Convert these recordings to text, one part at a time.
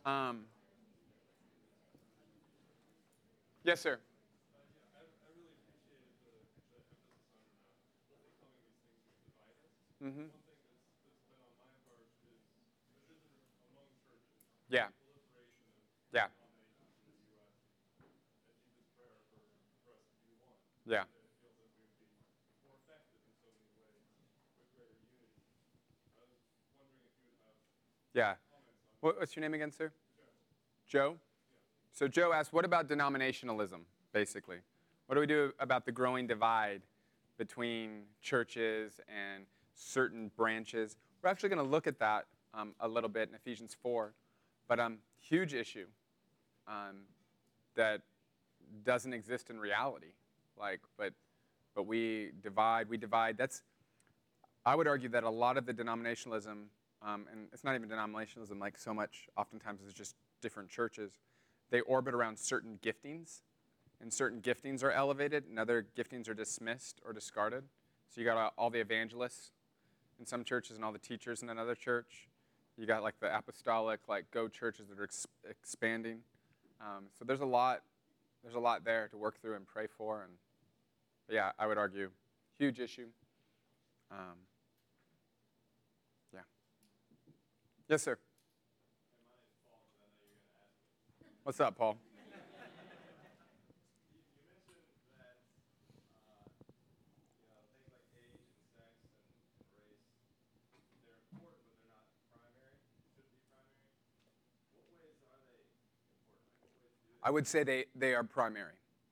Um, yes, sir. Mm-hmm. Yeah. Yeah. Yeah. Yeah. What's your name again, sir? Joe? So Joe asked, what about denominationalism, basically? What do we do about the growing divide between churches and certain branches? We're actually going to look at that a little bit in Ephesians 4, but huge issue um, that doesn't exist in reality. But we divide. I would argue that a lot of the denominationalism, and it's not even denominationalism like so much, oftentimes it's just different churches, they orbit around certain giftings, and certain giftings are elevated, and other giftings are dismissed or discarded. So you got all the evangelists in some churches and all the teachers in another church. You got like the apostolic, like go churches that are expanding. So there's a lot there to work through and pray for, and yeah, I would argue huge issue. Um, yeah. Yes, sir. What's up, Paul? I would say they are primary.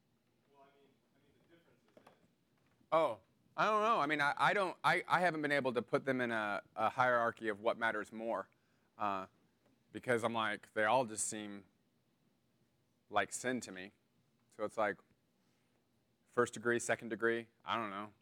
Oh, I don't know. I mean, I haven't been able to put them in a hierarchy of what matters more, uh, because I'm like, they all just seem like sin to me. So it's like first degree, second degree. I don't know.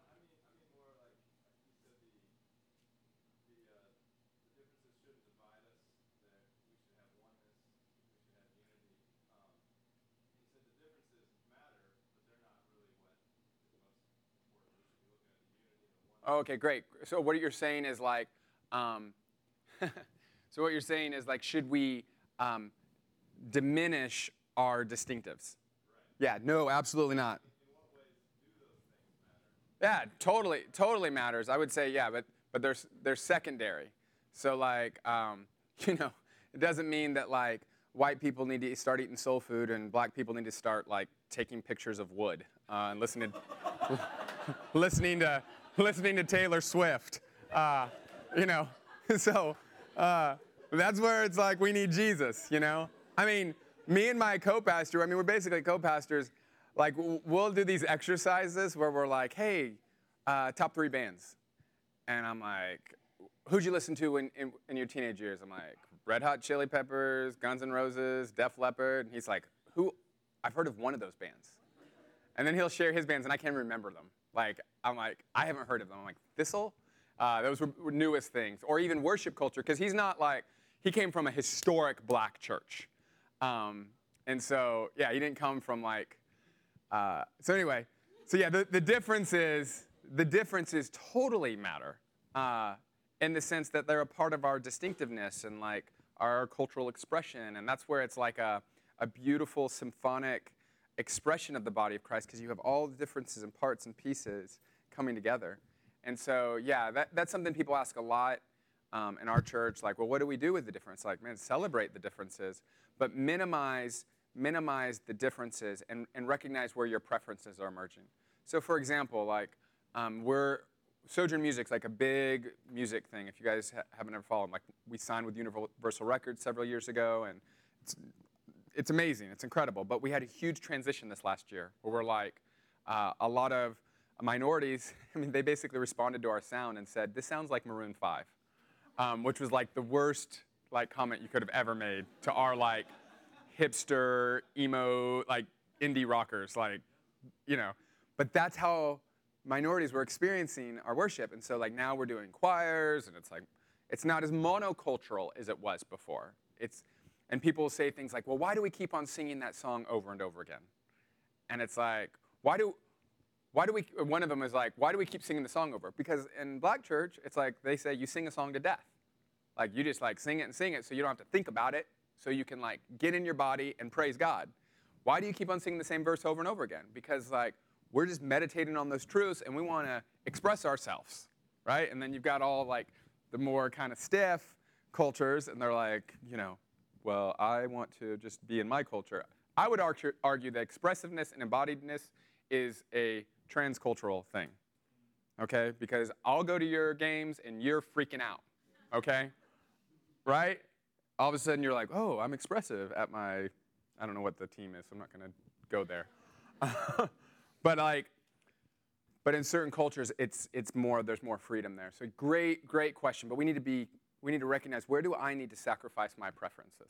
Oh, okay, great. So what you're saying is like, um, so what you're saying is like, should we um, diminish our distinctives? Yeah, no, absolutely not. Yeah, totally matters. I would say yeah, but they're secondary. So like, you know, it doesn't mean that like white people need to start eating soul food and black people need to start like taking pictures of wood and listening to listening to Taylor Swift. Uh, you know, so uh, that's where it's like we need Jesus. You know, I mean, me and my co-pastor. I mean, we're basically co-pastors. Like we'll do these exercises where we're like, hey, top 3 bands, and I'm like, who'd you listen to in your teenage years? I'm like, Red Hot Chili Peppers, Guns N' Roses, Def Leppard. And he's like, who? I've heard of one of those bands. And then he'll share his bands, and I can't remember them. Like, I'm like, I haven't heard of them. I'm like, Thistle? Those were newest things. Or even worship culture, because he's not like, he came from a historic black church. And so, yeah, he didn't come from like, so anyway, so yeah, the differences totally matter in the sense that they're a part of our distinctiveness and like our cultural expression. And that's where it's like a beautiful symphonic expression of the body of Christ because you have all the differences and parts and pieces coming together. And so, yeah, that's something people ask a lot in our church. Like, well, what do we do with the difference? Like, man, celebrate the differences, but minimize the differences and recognize where your preferences are emerging. So, for example, like, Sojourn Music's like a big music thing. If you guys haven't ever followed, like, we signed with Universal Records several years ago, and it's amazing. It's incredible. But we had a huge transition this last year where we're like, a lot of minorities, I mean, they basically responded to our sound and said, this sounds like Maroon 5, which was like the worst like comment you could have ever made to our like hipster, emo, like indie rockers, like, you know. But that's how minorities were experiencing our worship. And so like now we're doing choirs, and it's like, it's not as monocultural as it was before. And people will say things like, well, why do we keep on singing that song over and over again? And it's like, why do we, one of them is like, why do we keep singing the song over? Because in black church, it's like they say you sing a song to death. Like you just like sing it and sing it so you don't have to think about it. so you can like get in your body and praise God. Why do you keep on singing the same verse over and over again? Because like we're just meditating on those truths and we want to express ourselves, right? And then you've got all like the more kind of stiff cultures, and they're like, well, I want to just be in my culture. I would argue that expressiveness and embodiedness is a transcultural thing, okay? Because I'll go to your games and you're freaking out, okay? Right? All of a sudden you're like, oh, I'm expressive at my, I don't know what the team is, so I'm not going to go there. But in certain cultures, it's more, there's more freedom there. So great question. But we need to recognize, where do I need to sacrifice my preferences?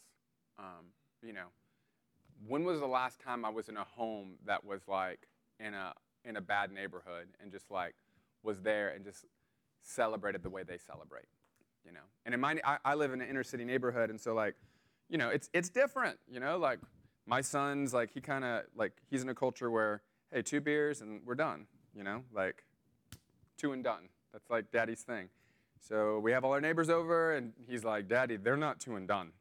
When was the last time I was in a home that was like in a bad neighborhood and just like was there and just celebrated the way they celebrate? And in I live in an inner city neighborhood, and so like, it's different. Like my son's like he's in a culture where, hey, 2 beers and we're done. Like 2 and done. That's like Daddy's thing. So we have all our neighbors over, and he's like, Daddy, they're not 2 and done.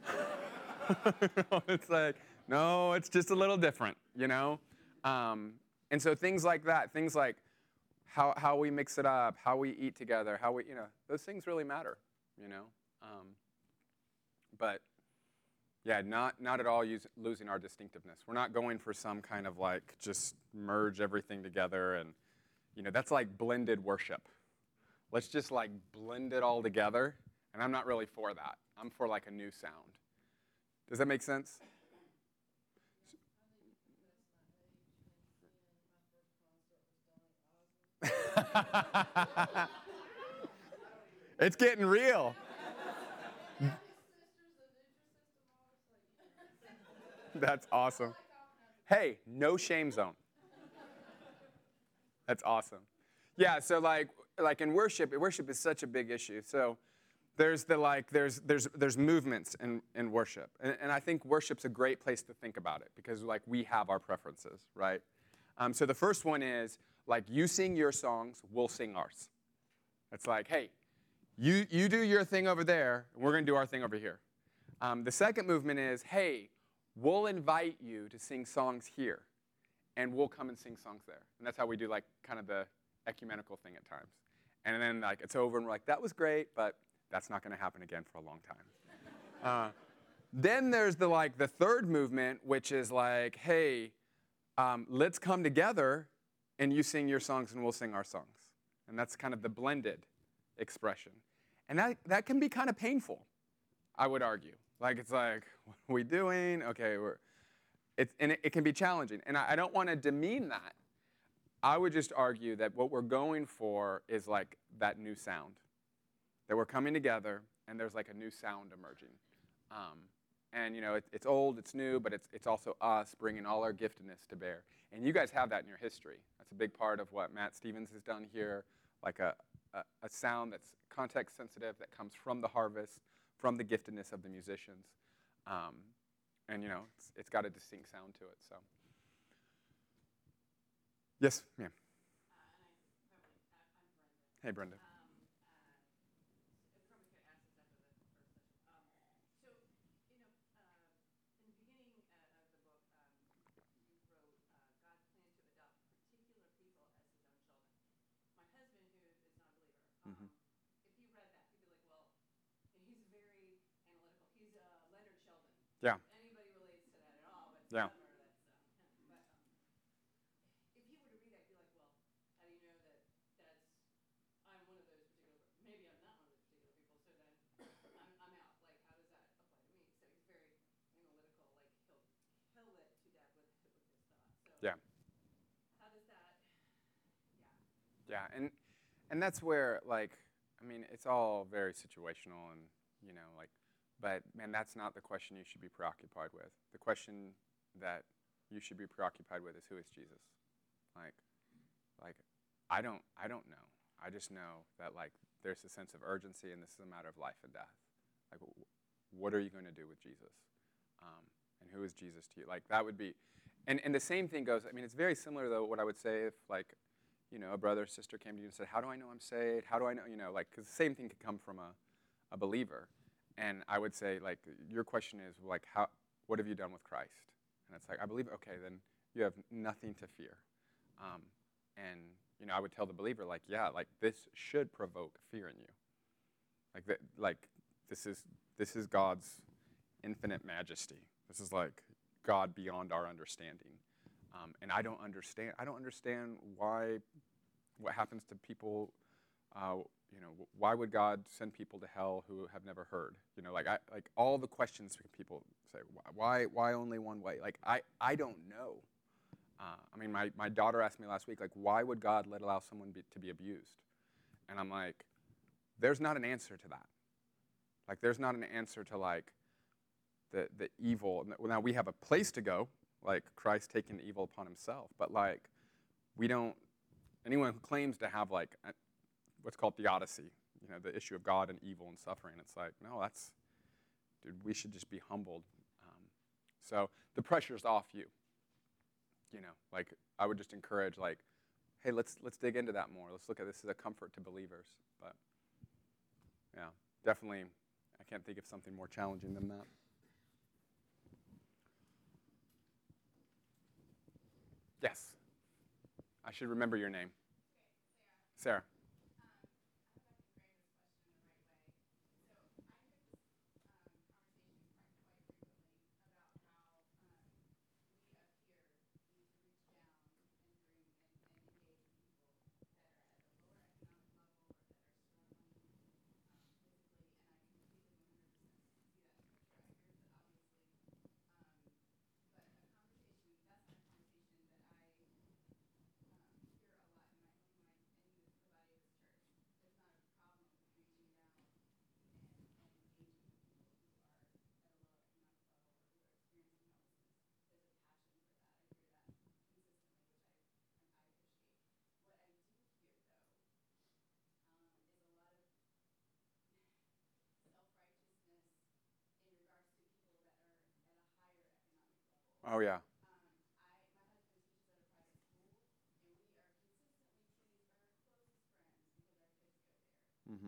It's like, no, it's just a little different, And so things like that, things like how we mix it up, how we eat together, how we, those things really matter, But yeah, not at all losing our distinctiveness. We're not going for some kind of like just merge everything together, and that's like blended worship. Let's just like blend it all together, and I'm not really for that. I'm for like a new sound. Does that make sense? It's getting real. That's awesome. Hey, no shame zone. That's awesome. Yeah, so like in worship is such a big issue. So there's there's movements in worship. And I think worship's a great place to think about it, because like we have our preferences, right? So the first one is like, you sing your songs, we'll sing ours. It's like, hey, you do your thing over there, and we're going to do our thing over here. The second movement is, hey, we'll invite you to sing songs here, and we'll come and sing songs there. And that's how we do like kind of the ecumenical thing at times. And then like it's over, and we're like, that was great, but that's not going to happen again for a long time. Then there's the third movement, which is like, hey, let's come together, and you sing your songs, and we'll sing our songs. And that's kind of the blended expression. And that can be kind of painful, I would argue. Like, it's like, what are we doing? Okay, it can be challenging. And I don't want to demean that. I would just argue that what we're going for is like that new sound. That we're coming together, and there's like a new sound emerging. And it's old, it's new, but it's also us bringing all our giftedness to bear. And you guys have that in your history. That's a big part of what Matt Stevens has done here, like a sound that's context sensitive, that comes from the harvest, from the giftedness of the musicians. And it's got a distinct sound to it. So, yes, ma'am. Hey, Brenda. Yeah. Anybody relates to that at all, but yeah. But if he were to read that, he'd be like, well, how do you know that I'm one of those particular, maybe I'm not one of those particular people, so then I'm out. Like, how does that apply to me? So he's very analytical, like he'll kill it to death with his thoughts. So yeah. How does that, yeah. Yeah, and that's where, like, I mean, it's all very situational, and but man, that's not the question you should be preoccupied with. The question that you should be preoccupied with is, who is Jesus? Like I don't know. I just know that like there's a sense of urgency, and this is a matter of life and death. Like, what are you going to do with Jesus? And who is Jesus to you? Like, that would be, and the same thing goes. I mean, it's very similar though. What I would say if like, a brother or sister came to you and said, "How do I know I'm saved? How do I know?" Like, because the same thing could come from a believer. And I would say, like, your question is, like, what have you done with Christ? And it's like, I believe, okay, then you have nothing to fear. Um, and, I would tell the believer, like, yeah, like, this should provoke fear in you. Like, this is God's infinite majesty. This is, like, God beyond our understanding. And I don't understand what happens to people. Why would God send people to hell who have never heard? Like all the questions people say, why only one way? Like, I don't know. My daughter asked me last week, like, why would God allow someone to be abused? And I'm like, there's not an answer to that. Like, there's not an answer to, like, the evil. Now, we have a place to go, like Christ taking the evil upon himself. But, like, anyone who claims to have, like, what's called theodicy, the issue of God and evil and suffering, it's like, no, dude, we should just be humbled. So the pressure's off you. Like, I would just encourage, like, hey, let's dig into that more. Let's look at this as a comfort to believers. But, yeah, definitely, I can't think of something more challenging than that. Yes. I should remember your name. Sarah. Oh, yeah. Mm-hmm.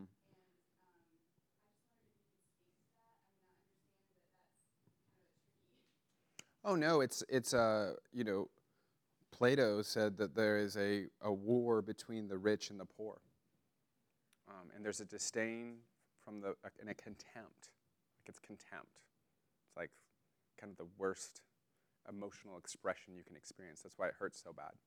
Oh, no, Plato said that there is a war between the rich and the poor. And there's a disdain and a contempt. Like, it's contempt. It's like kind of the worst emotional expression you can experience. That's why it hurts so bad.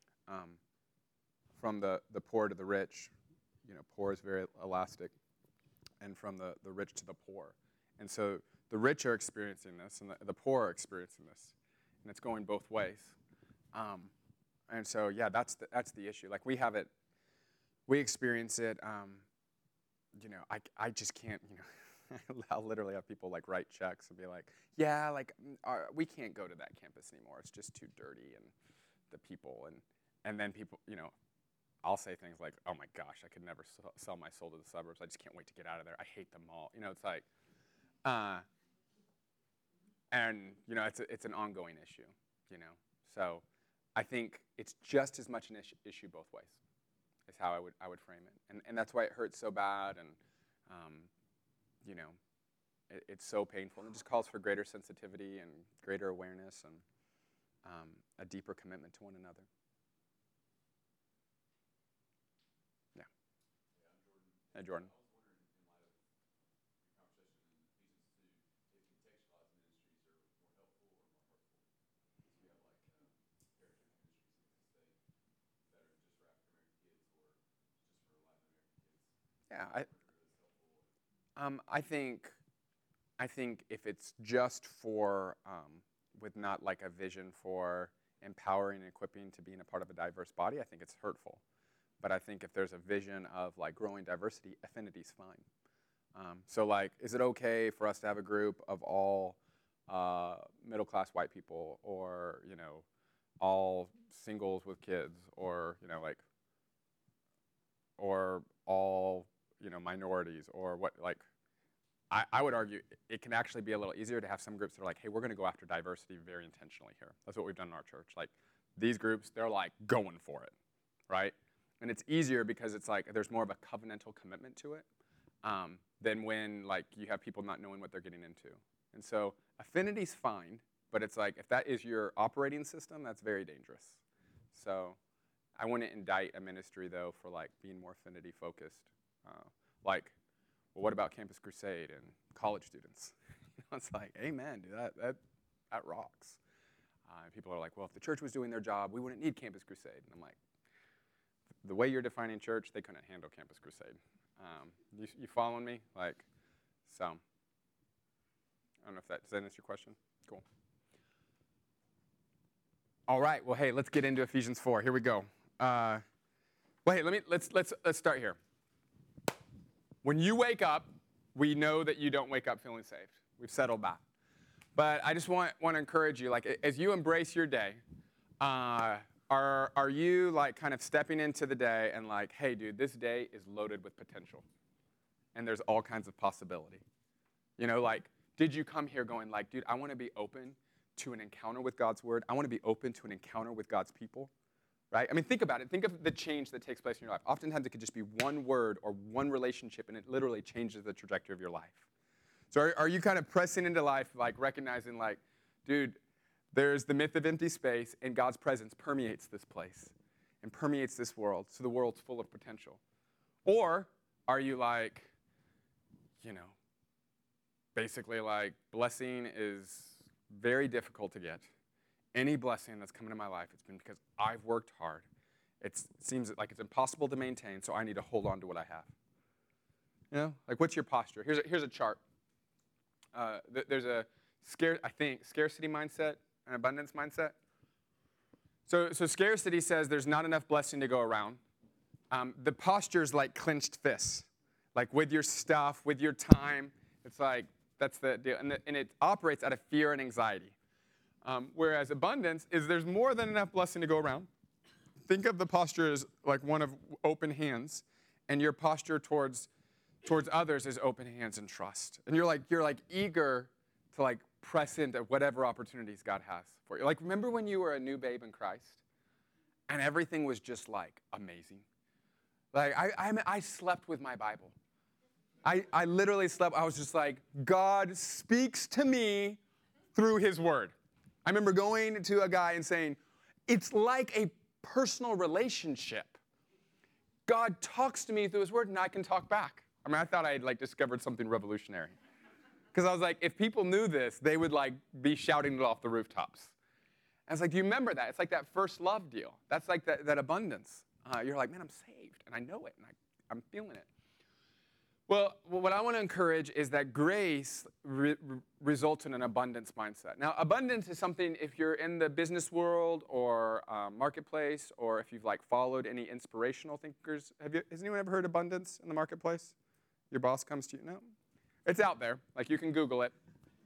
From the poor to the rich, poor is very elastic, and from the rich to the poor. And so the rich are experiencing this, and the poor are experiencing this, and it's going both ways. And so, yeah, that's the issue. Like, we experience it. I just can't. I'll literally have people, like, write checks and be like, yeah, like, we can't go to that campus anymore. It's just too dirty, and the people, and then people, I'll say things like, oh my gosh, I could never sell my soul to the suburbs. I just can't wait to get out of there. I hate them all. It's like, and it's an ongoing issue. So I think it's just as much an issue both ways. Is how I would frame it, and that's why it hurts so bad, and it's so painful, and it just calls for greater sensitivity and greater awareness and a deeper commitment to one another. Yeah. Hey, Jordan. Yeah, I think if it's just for with not like a vision for empowering and equipping to being a part of a diverse body, I think it's hurtful. But I think if there's a vision of, like, growing diversity, affinity's fine. So, like, is it okay for us to have a group of all middle-class white people, or all singles with kids, or like, or all minorities, or what, like, I would argue it can actually be a little easier to have some groups that are like, hey, we're going to go after diversity very intentionally here. That's what we've done in our church. Like, these groups, they're, like, going for it, right? And it's easier because it's like there's more of a covenantal commitment to it than when like you have people not knowing what they're getting into. And so affinity's fine, but it's like if that is your operating system, that's very dangerous. So I wouldn't indict a ministry though for like being more affinity focused. Like, well, what about Campus Crusade and college students? It's like, amen, dude, that rocks. People are like, well, if the church was doing their job, we wouldn't need Campus Crusade. And I'm like, the way you're defining church, they couldn't handle Campus Crusade. You following me? Like, so, I don't know if does that answer your question? Cool. All right, well, hey, let's get into Ephesians 4. Here we go. Well, hey, let's start here. When you wake up, we know that you don't wake up feeling saved. We've settled that. But I just want to encourage you, like, as you embrace your day, are you, like, kind of stepping into the day and like, hey, dude, this day is loaded with potential. And there's all kinds of possibility. You know, like, did you come here going like, dude, I want to be open to an encounter with God's word. I want to be open to an encounter with God's people, right? I mean, think about it. Think of the change that takes place in your life. Oftentimes, it could just be one word or one relationship, and it literally changes the trajectory of your life. So are you kind of pressing into life, like recognizing like, dude, there's the myth of empty space, and God's presence permeates this place and permeates this world, so the world's full of potential? Or are you like, you know, basically like blessing is very difficult to get. Any blessing that's come into my life, it's been because I've worked hard. It seems like it's impossible to maintain, so I need to hold on to what I have. You know, like what's your posture? Here's a chart. There's a scarcity mindset, an abundance mindset. So scarcity says there's not enough blessing to go around. The posture is like clenched fists, like with your stuff, with your time. It's like that's the deal, and it operates out of fear and anxiety. Whereas abundance is there's more than enough blessing to go around. Think of the posture as like one of open hands, and your posture towards others is open hands and trust. And you're like eager to like press into whatever opportunities God has for you. Like remember when you were a new babe in Christ, and everything was just like amazing. Like I slept with my Bible. I literally slept. I was just like, God speaks to me through His Word. I remember going to a guy and saying, it's like a personal relationship. God talks to me through His Word, and I can talk back. I mean, I thought I had like discovered something revolutionary. Because I was like, if people knew this, they would like be shouting it off the rooftops. And it's like, do you remember that? It's like that first love deal. That's like that abundance. You're like, man, I'm saved, and I know it, and I'm feeling it. Well, what I want to encourage is that grace results in an abundance mindset. Now, abundance is something, if you're in the business world or marketplace, or if you've like followed any inspirational thinkers, has anyone ever heard abundance in the marketplace? Your boss comes to you? No? It's out there. Like you can Google it.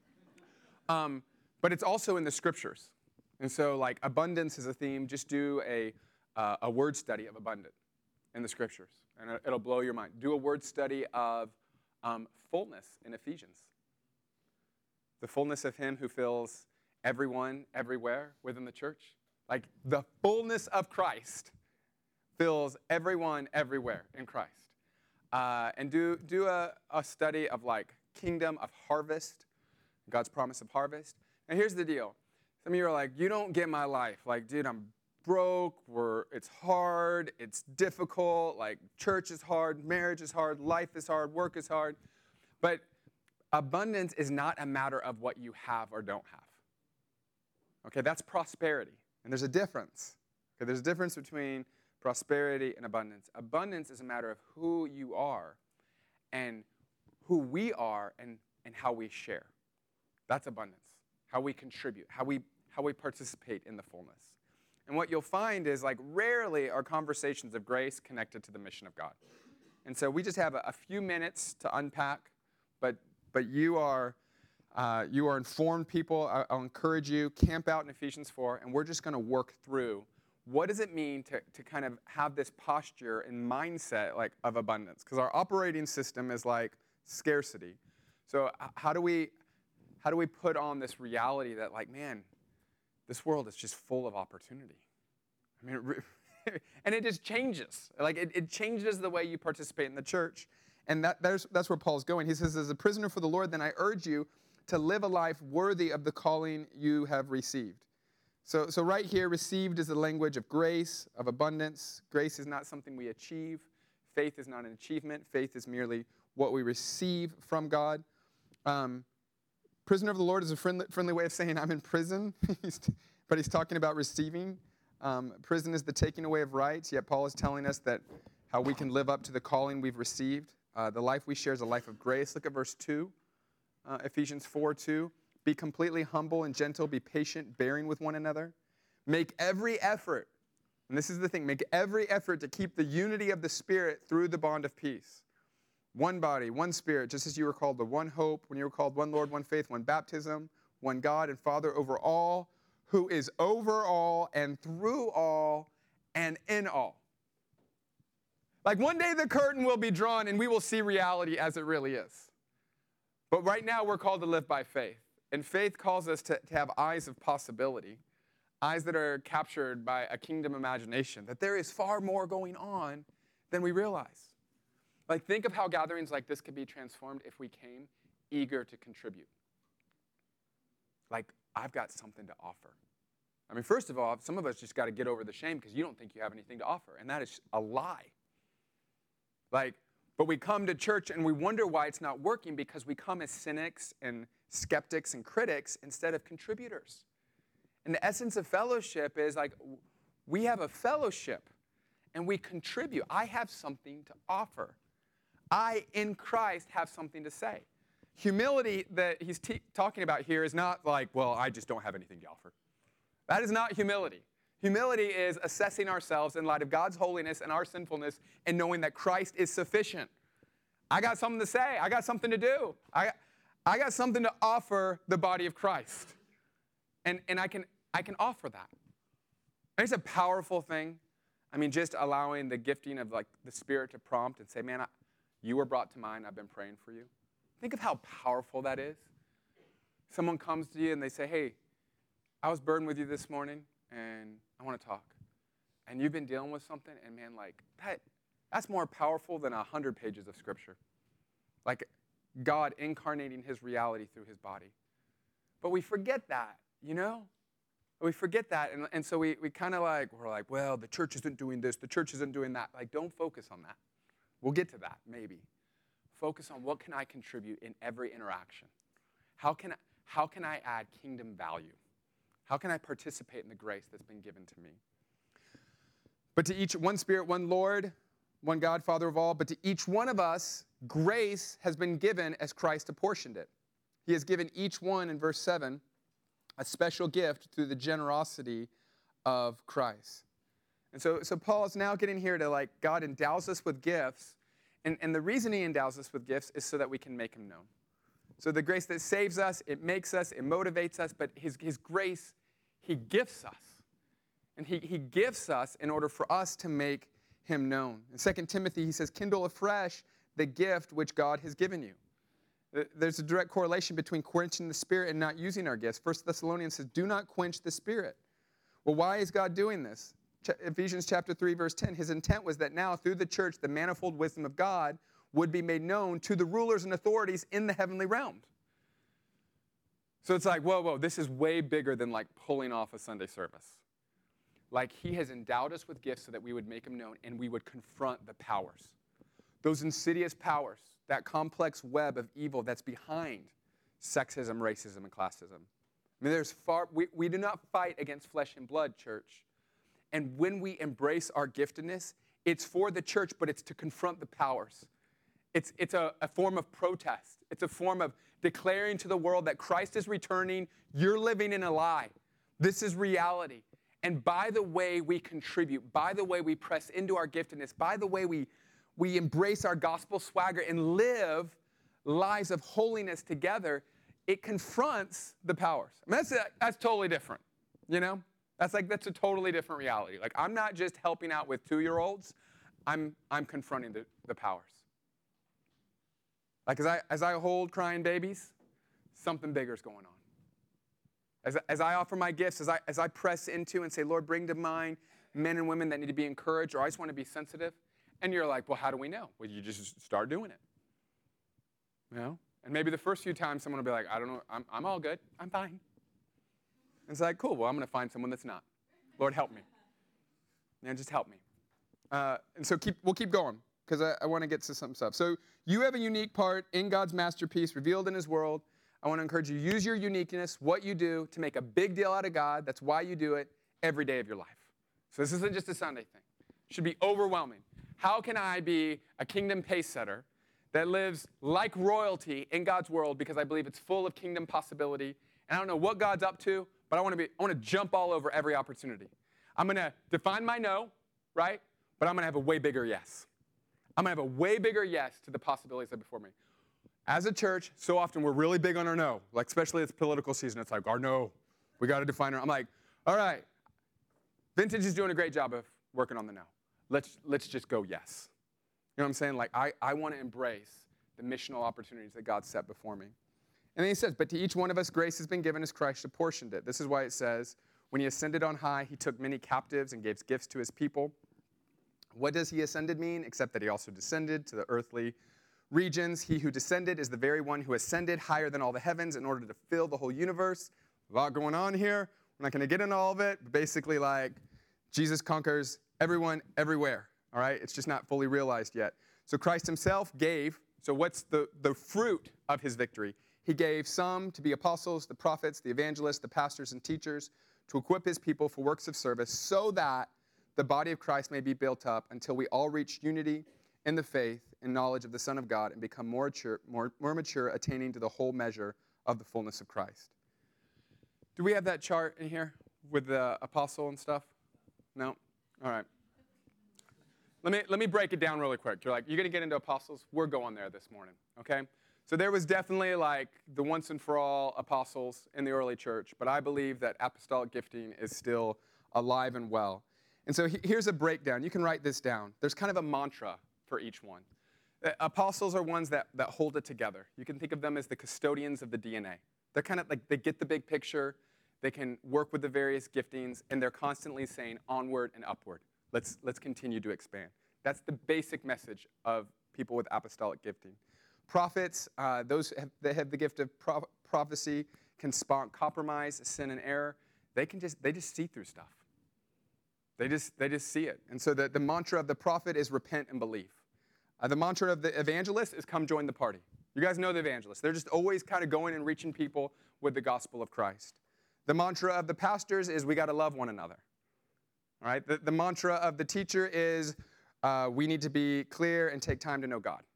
But it's also in the scriptures. And so like abundance is a theme. Just do a word study of abundant in the scriptures, and it'll blow your mind. Do a word study of fullness in Ephesians. The fullness of Him who fills everyone, everywhere within the church. Like the fullness of Christ fills everyone, everywhere in Christ. And do a study of like kingdom of harvest, God's promise of harvest. And here's the deal. Some of you are like, you don't get my life. Like, dude, I'm broke, it's hard, it's difficult, like church is hard, marriage is hard, life is hard, work is hard. But abundance is not a matter of what you have or don't have. Okay, that's prosperity. And there's a difference. Okay, there's a difference between prosperity and abundance. Abundance is a matter of who you are and who we are and how we share. That's abundance. How we contribute, how we participate in the fullness. And what you'll find is like rarely are conversations of grace connected to the mission of God. And so we just have a few minutes to unpack, but you are informed people. I'll encourage you, camp out in Ephesians 4, and we're just going to work through what does it mean to kind of have this posture and mindset like of abundance? Because our operating system is like scarcity. So how do we put on this reality that like, man, this world is just full of opportunity? I mean, and it just changes. Like it changes the way you participate in the church. And that's where Paul's going. He says, as a prisoner for the Lord, then I urge you to live a life worthy of the calling you have received. So right here, received is the language of grace, of abundance. Grace is not something we achieve. Faith is not an achievement. Faith is merely what we receive from God. Prisoner of the Lord is a friendly way of saying I'm in prison, but he's talking about receiving. Prison is the taking away of rights, yet Paul is telling us that how we can live up to the calling we've received. The life we share is a life of grace. Look at verse 2, Ephesians 4:2. Be completely humble and gentle. Be patient, bearing with one another. Make every effort, and this is the thing, make every effort to keep the unity of the Spirit through the bond of peace. One body, one Spirit, just as you were called to one hope, when you were called one Lord, one faith, one baptism, one God and Father over all, who is over all and through all and in all. Like one day the curtain will be drawn and we will see reality as it really is. But right now we're called to live by faith. And faith calls us to have eyes of possibility, eyes that are captured by a kingdom imagination, that there is far more going on than we realize. Like think of how gatherings like this could be transformed if we came eager to contribute. Like, I've got something to offer. I mean, first of all, some of us just got to get over the shame because you don't think you have anything to offer. And that is a lie. Like, but we come to church and we wonder why it's not working because we come as cynics and skeptics and critics instead of contributors. And the essence of fellowship is like we have a fellowship and we contribute. I have something to offer. I, in Christ, have something to say. Humility that he's talking about here is not like, well, I just don't have anything to offer. That is not humility. Humility is assessing ourselves in light of God's holiness and our sinfulness and knowing that Christ is sufficient. I got something to say. I got something to do. I got something to offer the body of Christ. And I can offer that. And it's a powerful thing. I mean, just allowing the gifting of like the Spirit to prompt and say, man, you were brought to mind. I've been praying for you. Think of how powerful that is. Someone comes to you and they say, hey, I was burdened with you this morning and I want to talk. And you've been dealing with something and man, like that's more powerful than 100 pages of scripture. Like God incarnating his reality through his body. But we forget that, you know? We forget that. And so we kind of we're like, well, the church isn't doing this. The church isn't doing that. Like, don't focus on that. We'll get to that, maybe. Focus on what can I contribute in every interaction? How can I add kingdom value? How can I participate in the grace that's been given to me? But to each, one Spirit, one Lord, one God, Father of all, but to each one of us, grace has been given as Christ apportioned it. He has given each one, in verse 7, a special gift through the generosity of Christ. And so Paul is now getting here to God endows us with gifts. And the reason he endows us with gifts is so that we can make him known. So the grace that saves us, it makes us, it motivates us, but his grace, he gifts us. And he gifts us in order for us to make him known. In 2 Timothy, he says, kindle afresh the gift which God has given you. There's a direct correlation between quenching the Spirit and not using our gifts. 1 Thessalonians says, do not quench the Spirit. Well, why is God doing this? Ephesians chapter 3, verse 10, his intent was that now through the church, the manifold wisdom of God would be made known to the rulers and authorities in the heavenly realms. So it's like, whoa, this is way bigger than pulling off a Sunday service. He has endowed us with gifts so that we would make him known and we would confront the powers. Those insidious powers, that complex web of evil that's behind sexism, racism, and classism. I mean, we do not fight against flesh and blood, church. And when we embrace our giftedness, it's for the church, but it's to confront the powers. It's a form of protest. It's a form of declaring to the world that Christ is returning. You're living in a lie. This is reality. And by the way we contribute, by the way we press into our giftedness, by the way we embrace our gospel swagger and live lives of holiness together, it confronts the powers. I mean, that's totally different, you know? That's a totally different reality. I'm not just helping out with 2-year-olds. I'm confronting the powers. As I hold crying babies, something bigger is going on. As I offer my gifts, as I press into and say, Lord, bring to mind men and women that need to be encouraged, or I just want to be sensitive. And you're like, well, how do we know? Well, you just start doing it. You know? And maybe the first few times someone will be like, I don't know, I'm all good. I'm fine. And it's like, cool, well, I'm going to find someone that's not. Lord, help me. And just help me. And so we'll keep going because I want to get to some stuff. So you have a unique part in God's masterpiece revealed in his world. I want to encourage you, use your uniqueness, what you do, to make a big deal out of God. That's why you do it every day of your life. So this isn't just a Sunday thing. It should be overwhelming. How can I be a kingdom pace setter that lives like royalty in God's world because I believe it's full of kingdom possibility? And I don't know what God's up to, but I want to jump all over every opportunity. I'm going to define my no, right? But I'm going to have a way bigger yes. I'm going to have a way bigger yes to the possibilities that are before me. As a church, so often we're really big on our no, like especially it's political season. It's like, our no, we got to define our. I'm like, all right, Vintage is doing a great job of working on the no. Let's just go yes. You know what I'm saying? Like, I want to embrace the missional opportunities that God set before me. And then he says, but to each one of us grace has been given as Christ apportioned it. This is why it says, when he ascended on high, he took many captives and gave gifts to his people. What does he ascended mean? Except that he also descended to the earthly regions. He who descended is the very one who ascended higher than all the heavens in order to fill the whole universe. A lot going on here. We're not going to get into all of it. But basically, like, Jesus conquers everyone, everywhere. All right? It's just not fully realized yet. So Christ himself gave. So what's the fruit of his victory? He gave some to be apostles, the prophets, the evangelists, the pastors and teachers, to equip his people for works of service so that the body of Christ may be built up until we all reach unity in the faith and knowledge of the Son of God and become more mature, attaining to the whole measure of the fullness of Christ. Do we have that chart in here with the apostle and stuff? No? All right. Let me break it down really quick. You're like, you're going to get into apostles? We're going there this morning, okay? So there was definitely like the once and for all apostles in the early church, but I believe that apostolic gifting is still alive and well. And so here's a breakdown. You can write this down. There's kind of a mantra for each one. Apostles are ones that hold it together. You can think of them as the custodians of the DNA. They're kind of like, they get the big picture. They can work with the various giftings, and they're constantly saying onward and upward. Let's continue to expand. That's the basic message of people with apostolic gifting. Prophets, those that have the gift of prophecy, can spot compromise, sin, and error. They just see through stuff. They just see it. And so the mantra of the prophet is repent and believe. The mantra of the evangelist is come join the party. You guys know the evangelists. They're just always kind of going and reaching people with the gospel of Christ. The mantra of the pastors is we got to love one another. All right? The mantra of the teacher is we need to be clear and take time to know God.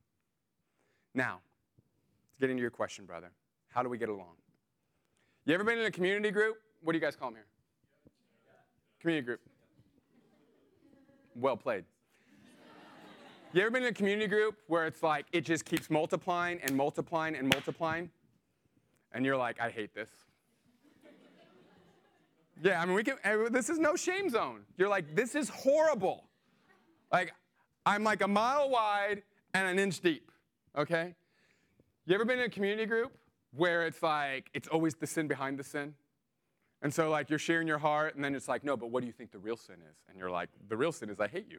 Now, to get into your question, brother, how do we get along? You ever been in a community group? What do you guys call them here? Community group. Well played. You ever been in a community group where it's like it just keeps multiplying and multiplying and multiplying? And you're like, I hate this. Yeah, I mean, this is no shame zone. You're like, this is horrible. Like, I'm like a mile wide and an inch deep, okay? You ever been in a community group where it's like, it's always the sin behind the sin? And so, like, you're sharing your heart, and then it's like, no, but what do you think the real sin is? And you're like, the real sin is I hate you.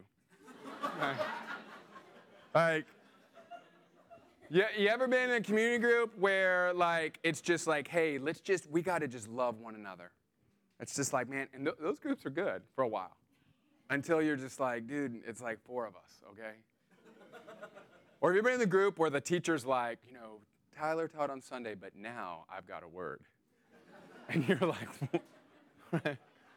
Like, you ever been in a community group where, like, it's just like, hey, we got to just love one another. It's just like, man, and those groups are good for a while. Until you're just like, dude, it's like 4 of us, okay? Or have you been in the group where the teacher's like, you know, Tyler taught on Sunday, but now I've got a word. And you're like, right?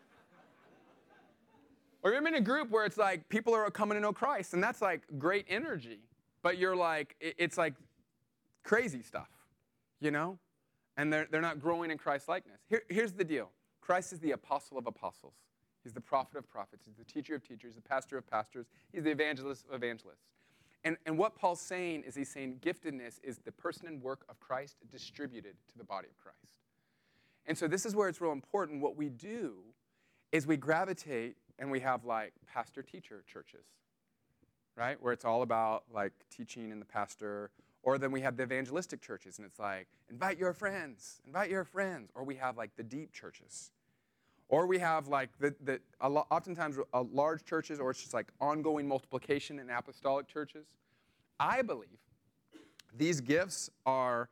Or you're in a group where it's like people are coming to know Christ, and that's like great energy. But you're like, it's like crazy stuff, you know? And they're not growing in Christ likeness. Here's the deal. Christ is the apostle of apostles. He's the prophet of prophets. He's the teacher of teachers, the pastor of pastors. He's the evangelist of evangelists. And what Paul's saying is he's saying giftedness is the person and work of Christ distributed to the body of Christ. And so this is where it's real important. What we do is we gravitate and we have like pastor-teacher churches, right? Where it's all about like teaching and the pastor. Or then we have the evangelistic churches and it's like, invite your friends. Or we have like the deep churches. Or we have like oftentimes large churches, or it's just like ongoing multiplication in apostolic churches. I believe These gifts are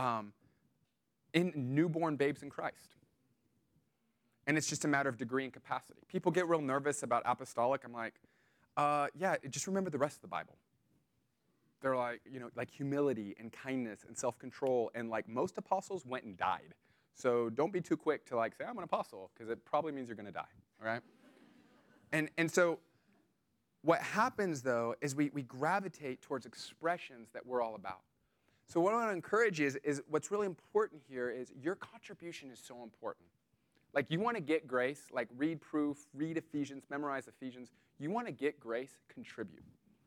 in newborn babes in Christ. And it's just a matter of degree and capacity. People get real nervous about apostolic. I'm like, yeah, just remember the rest of the Bible. They're like, like humility and kindness and self-control. And like most apostles went and died. So don't be too quick to like say, I'm an apostle, because it probably means you're going to die, all right? And so what happens, though, is we gravitate towards expressions that we're all about. So what I want to encourage you is what's really important here is your contribution is so important. Like, you want to get grace, like read proof, read Ephesians, memorize Ephesians. You want to get grace, contribute.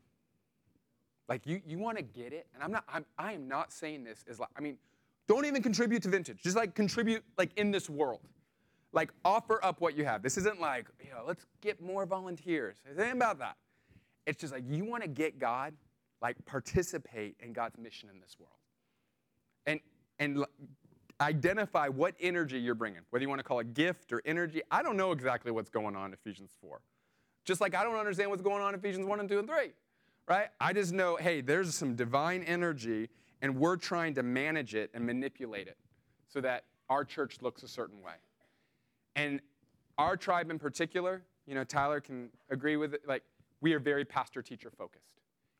Like, you want to get it, and I am not saying this as like, don't even contribute to Vintage. Just like contribute like in this world. Like, offer up what you have. This isn't like, let's get more volunteers. It ain't about that. It's just like you want to get God, like participate in God's mission in this world. And identify what energy you're bringing, whether you want to call it gift or energy. I don't know exactly what's going on in Ephesians 4. Just like I don't understand what's going on in Ephesians 1 and 2 and 3, right? I just know, hey, there's some divine energy, and we're trying to manage it and manipulate it so that our church looks a certain way. And our tribe in particular, Tyler can agree with it, like, we are very pastor-teacher focused.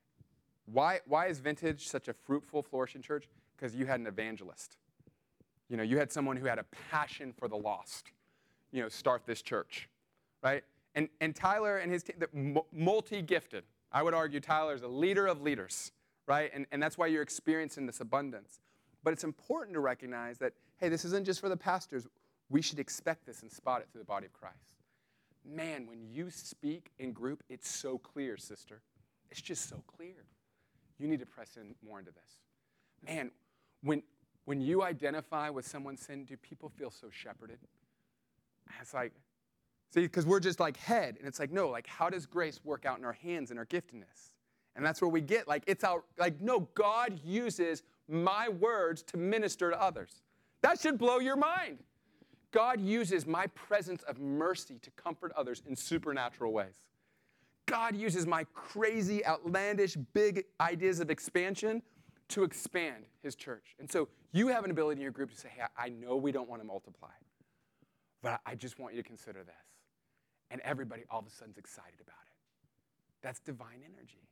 Why is Vintage such a fruitful, flourishing church? Because you had an evangelist. You had someone who had a passion for the lost, start this church, right? And Tyler and his team, multi-gifted. I would argue Tyler is a leader of leaders, right? And that's why you're experiencing this abundance. But it's important to recognize that, hey, this isn't just for the pastors. We should expect this and spot it through the body of Christ. Man, when you speak in group, it's so clear, sister. It's just so clear. You need to press in more into this. Man, when you identify with someone's sin, do people feel so shepherded? It's like, see, because we're just like head. And it's like, no, like how does grace work out in our hands and our giftedness? And that's where we get, like, it's out, like, no, God uses my words to minister to others. That should blow your mind. God uses my presence of mercy to comfort others in supernatural ways. God uses my crazy, outlandish, big ideas of expansion to expand his church. And so you have an ability in your group to say, hey, I know we don't want to multiply, but I just want you to consider this. And everybody all of a sudden is excited about it. That's divine energy.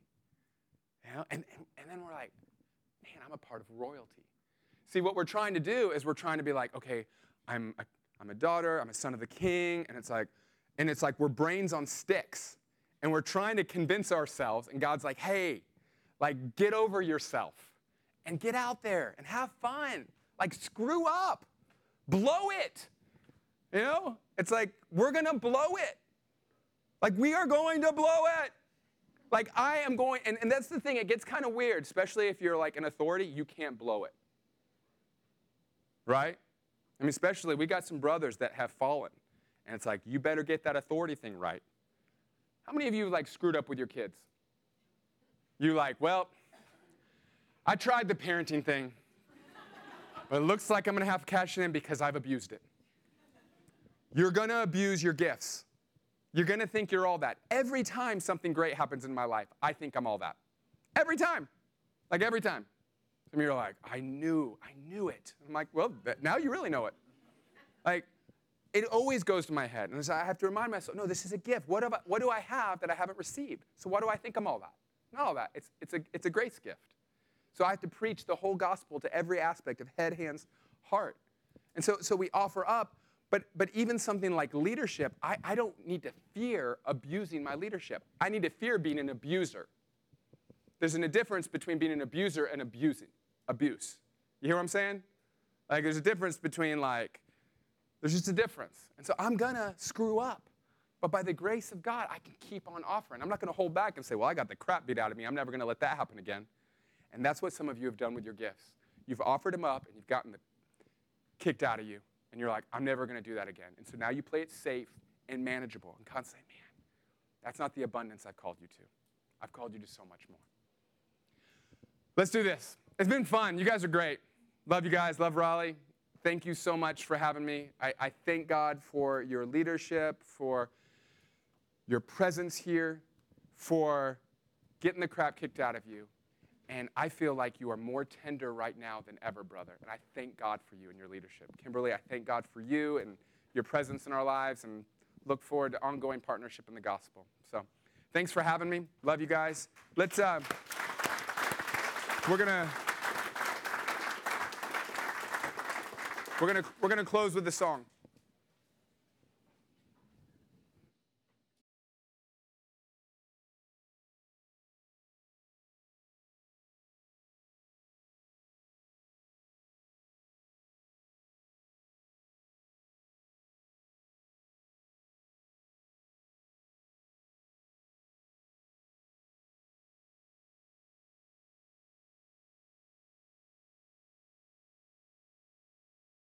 And then we're like, man, I'm a part of royalty. See, what we're trying to do is we're trying to be like, okay, I'm a daughter, I'm a son of the king, and it's like we're brains on sticks, and we're trying to convince ourselves, and God's like, hey, like, get over yourself, and get out there, and have fun. Like, screw up. Blow it. It's like, we're going to blow it. Like, we are going to blow it. Like, I am going, and that's the thing, it gets kind of weird, especially if you're like an authority, you can't blow it. Right? Especially, we got some brothers that have fallen. And it's like, you better get that authority thing right. How many of you, like, screwed up with your kids? You're like, well, I tried the parenting thing, but it looks like I'm going to have to cash it in because I've abused it. You're going to abuse your gifts. You're going to think you're all that. Every time something great happens in my life, I think I'm all that. Every time. Like, every time. Some of you are like, I knew it. I'm like, well, now you really know it. Like, it always goes to my head. And so I have to remind myself, no, this is a gift. What do I have that I haven't received? So why do I think I'm all that? Not all that. It's a grace gift. So I have to preach the whole gospel to every aspect of head, hands, heart. And so we offer up, but even something like leadership, I don't need to fear abusing my leadership. I need to fear being an abuser. There's a difference between being an abuser and abuse. You hear what I'm saying? Like, there's a difference between, like, there's just a difference. And so I'm going to screw up. But by the grace of God, I can keep on offering. I'm not going to hold back and say, well, I got the crap beat out of me. I'm never going to let that happen again. And that's what some of you have done with your gifts. You've offered them up, and you've gotten it kicked out of you. And you're like, I'm never going to do that again. And so now you play it safe and manageable. And God's saying, man, that's not the abundance I've called you to. I've called you to so much more. Let's do this. It's been fun. You guys are great. Love you guys. Love Raleigh. Thank you so much for having me. I thank God for your leadership, for your presence here, for getting the crap kicked out of you. And I feel like you are more tender right now than ever, brother. And I thank God for you and your leadership. Kimberly, I thank God for you and your presence in our lives, and look forward to ongoing partnership in the gospel. So thanks for having me. Love you guys. Let's, we're gonna close with the song.